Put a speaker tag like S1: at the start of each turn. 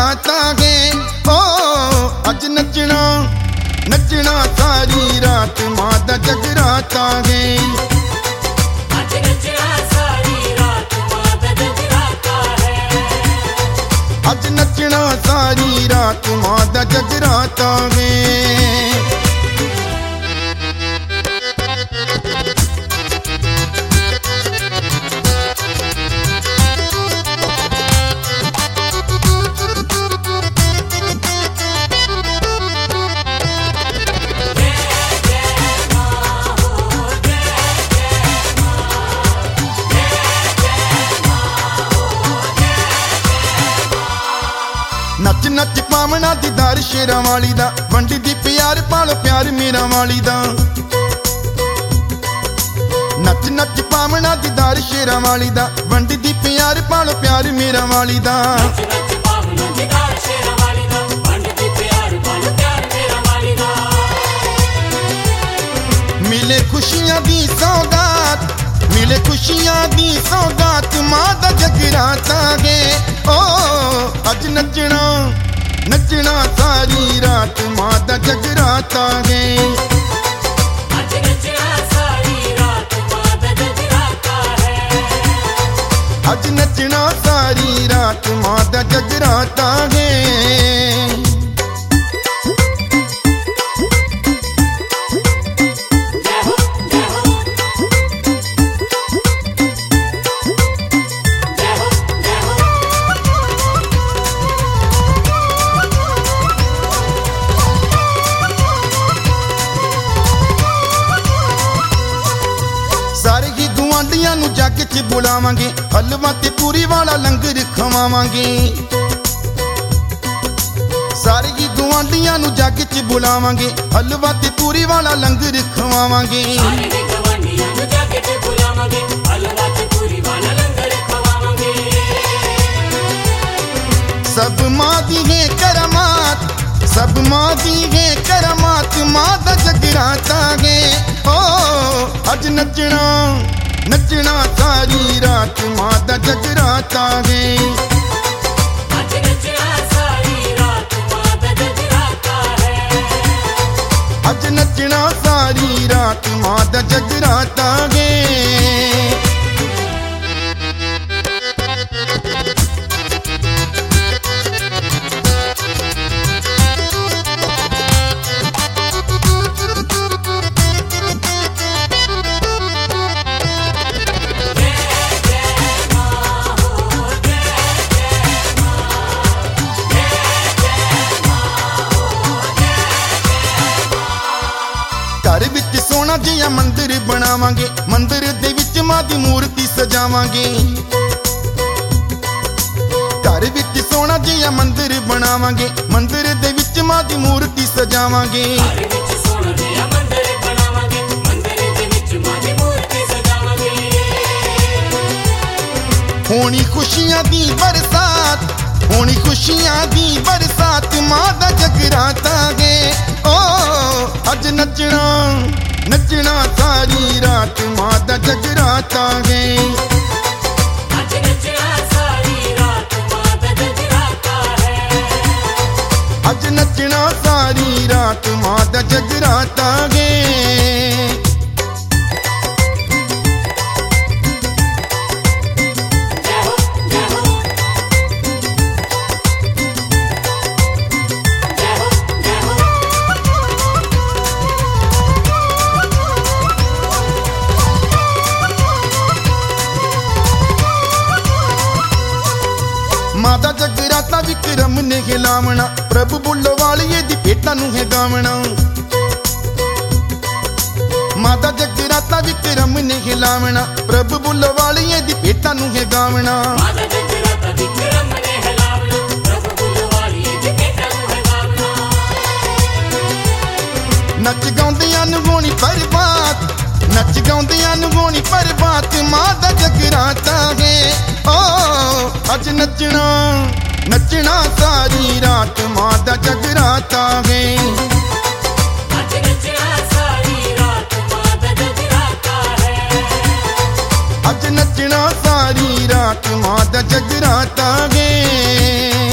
S1: जगराता गे ओ अज नचना नचना सारी रात मां दा जगराता गे।
S2: अज नचना सारी रात मां दा जगराता है।
S1: अज नचना सारी रात मां दा जगराता गे। नच नच पावना दीदार शेरां वाली दा वंडी दी प्यार पालो प्यार मेरा वाली दा। नच नच पावना दीदार शेरां वाली दा वंडी दी प्यार पालो प्यार मेरा वाली दा।
S2: नच नच पावना दीदार शेरां वाली दा वंडी दी प्यार पालो प्यार मेरा वाली दा।
S1: मिले खुशियां दी सौगात मिले खुशियां दी सौगात मां दा जगराता गे ओ अज नचना नचना सारी रात मां दा जगराता गे।
S2: अज नचना सारी रात मां दा जगराता है।
S1: अज नचना सारी रात मां दा जगराता गे। सारे ही गुआंढियां नू जग च बुलावांगे हलवा ते पूरी वाला लंगर खवावांगे। सारे ही गुआंढियां नू जग च बुलावांगे हलवा ते पूरी वाला लंगर खवावांगे।
S2: सारे दी गवांढियां नू जग च बुलावांगे हलवा ते पूरी वाला लंगर खवावांगे।
S1: सब मां दी है करामात सब मां दी है करामात मां दा जगराता गे ओ अज नचना नचना सारी रात मां दा जगराता गे।
S2: अज नचना सारी रात मां दा जगराता है।
S1: अज नचना सारी रात मां दा जगराता गे। घर विच सोना जिहा मंदिर बनावांगे मंदिर दे विच मां दी मूर्ति सजावांगे। घर विच सोना जिहा मंदिर बनावांगे मंदिर दे विच मां दी मूर्ति सजावांगे।
S2: घर विच सोना जिहा मंदिर बनावांगे मंदिर दे विच मां दी मूर्ति सजावांगे।
S1: होनी खुशियां दी बरसात होनी खुशियां दी बरसात मां दा जगराता गे ओ अज नचना नचना सारी रात मां दा जगराता गे।
S2: अज नचना सारी रात मां दा जगराता है।
S1: अज नचना सारी रात मां दा जगराता गे। मां दा जगराता विक्रम ने हिलावना प्रभु बुल्लो वालिए दी भेटां नू है गावना। मां दा जगराता विक्रम ने हिलावना प्रभु बुल्लो वालिए दी भेटां नू है गावना।
S2: मां दा जगराता विक्रम ने हिलावना प्रभु बुल्लो वालिए दी भेटां नू है गावना।
S1: नच गाउंदियां नू होनी बरबाद नच गाउंदियां नू होनी बरबाद मां दा जगराता गे ओ अज नचना नचना सारी रात मां दा जगराता गे।
S2: अज नचना सारी रात मां दा जगराता है।
S1: अज नचना सारी रात मां दा जगराता गे।